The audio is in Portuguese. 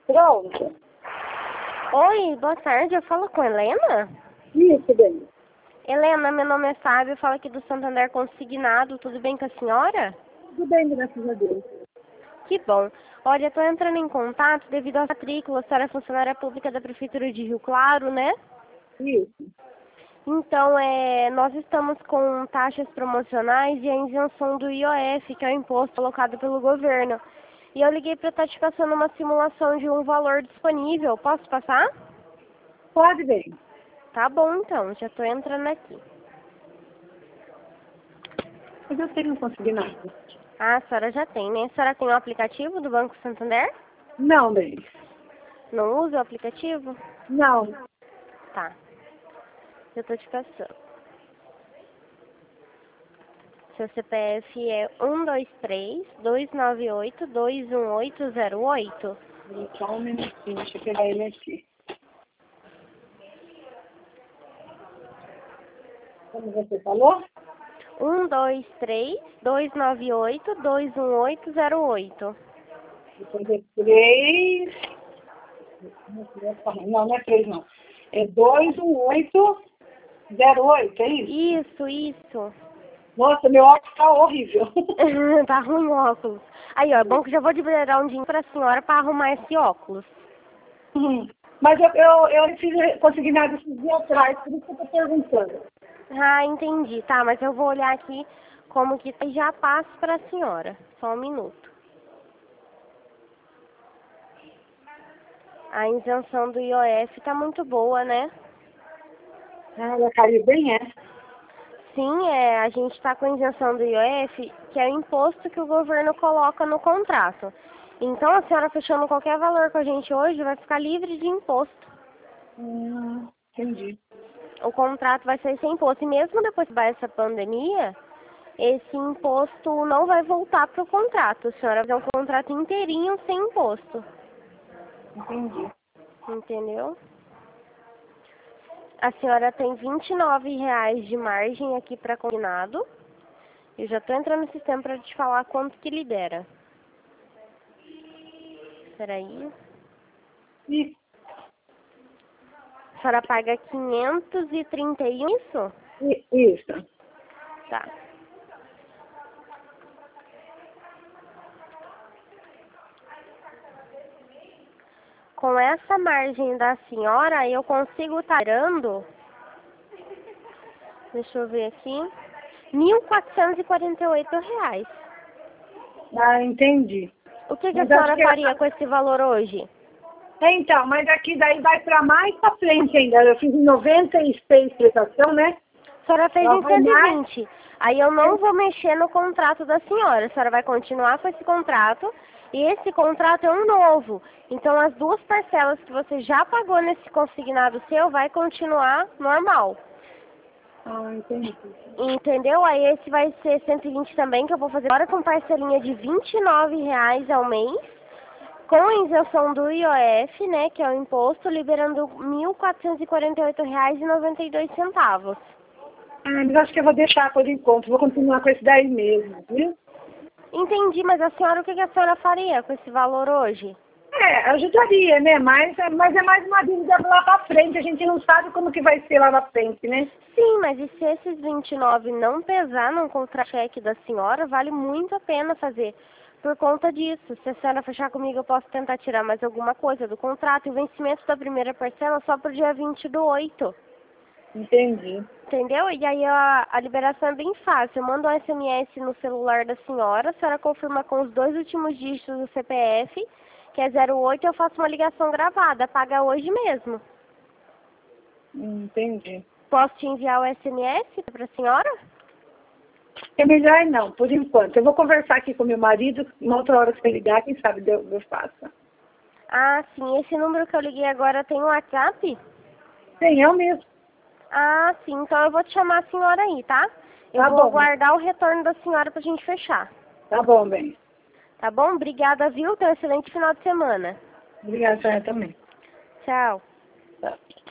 Pronto. Oi, boa tarde. Eu falo com Helena? Isso, bem. Helena, meu nome é Fábio. Eu falo aqui do Santander Consignado. Tudo bem com a senhora? Tudo bem, graças a Deus. Que bom. Olha, eu estou entrando em contato devido à matrícula. A senhora é funcionária pública da Prefeitura de Rio Claro, né? Isso. Então, nós estamos com taxas promocionais e a isenção do IOF, que é o imposto colocado pelo governo. E eu liguei para estar te passando uma simulação de um valor disponível. Posso passar? Pode bem. Tá bom, então. Já estou entrando aqui. Mas eu tenho consignado. Ah, a senhora já tem, né? A senhora tem o aplicativo do Banco Santander? Não, bem. Não usa o aplicativo? Não. Tá. Eu tô te passando. Seu CPF é 123-298-21808. Só um minutinho, deixa eu pegar ele aqui. Como você falou? 123-298-21808. Depois é 3. Não, não é 3, não. É 21808, é isso? Isso. Nossa, meu óculos tá horrível. Tá ruim o óculos. Aí, ó, é bom que já vou liberar um dinheiro pra senhora pra arrumar esse óculos. Mas eu fiz consignado esses dias atrás, por isso que eu tô perguntando. Ah, entendi. Tá, mas eu vou olhar aqui como que tá e já passo pra senhora. Só um minuto. A isenção do IOF tá muito boa, né? Ah, ela caiu bem, é? Sim, a gente está com a isenção do IOF, que é o imposto que o governo coloca no contrato. Então, a senhora fechando qualquer valor com a gente hoje vai ficar livre de imposto. Entendi. O contrato vai ser sem imposto. E mesmo depois dessa pandemia, esse imposto não vai voltar para o contrato. A senhora vai ter um contrato inteirinho sem imposto. Entendi. Entendeu? A senhora tem R$ 29 de margem aqui para consignado. Eu já estou entrando no sistema para te falar quanto que libera. Peraí. Isso. A senhora paga 531, isso? Isso. Tá. Com essa margem da senhora, eu consigo estar dando, deixa eu ver aqui, R$ 1.448. Ah, entendi. O que a Mas acho senhora que faria com esse valor hoje? Então, mas aqui daí vai para mais para frente ainda. Eu fiz 96 prestação, né? A senhora fez Ela em vai mais. 120. Aí eu não vou mexer no contrato da senhora. A senhora vai continuar com esse contrato. E esse contrato é um novo. Então as duas parcelas que você já pagou nesse consignado seu vai continuar normal. Ah, entendi. Entendeu? Aí esse vai ser 120 também, que eu vou fazer agora com parcelinha de R$ 29 ao mês. Com a isenção do IOF, né, que é o imposto, liberando R$ 1.448,92. Ah, mas acho que eu vou deixar por enquanto. Vou continuar com esse daí mesmo, viu? Entendi, mas a senhora, o que a senhora faria com esse valor hoje? Ajudaria, né? Mas é mais uma dúvida lá pra frente. A gente não sabe como que vai ser lá na frente, né? Sim, mas e se esses 29 não pesar no contra-cheque da senhora, vale muito a pena fazer. Por conta disso, se a senhora fechar comigo, eu posso tentar tirar mais alguma coisa do contrato. E o vencimento da primeira parcela só pro dia 20/8. Entendi. Entendeu? E aí a liberação é bem fácil. Eu mando um SMS no celular da senhora, a senhora confirma com os 2 últimos dígitos do CPF, que é 08, eu faço uma ligação gravada, paga hoje mesmo. Entendi. Posso te enviar o SMS para a senhora? É melhor não, por enquanto. Eu vou conversar aqui com meu marido, uma outra hora que você ligar, quem sabe eu faço. Ah, sim. Esse número que eu liguei agora tem um WhatsApp? Tem, eu mesmo. Ah, sim. Então eu vou te chamar a senhora aí, tá? Eu Tá vou bom. aguardar o retorno da senhora pra gente fechar. Tá bom, bem. Tá bom? Obrigada, viu? Tenha um excelente final de semana. Obrigada, senhora também. Tchau. Tá.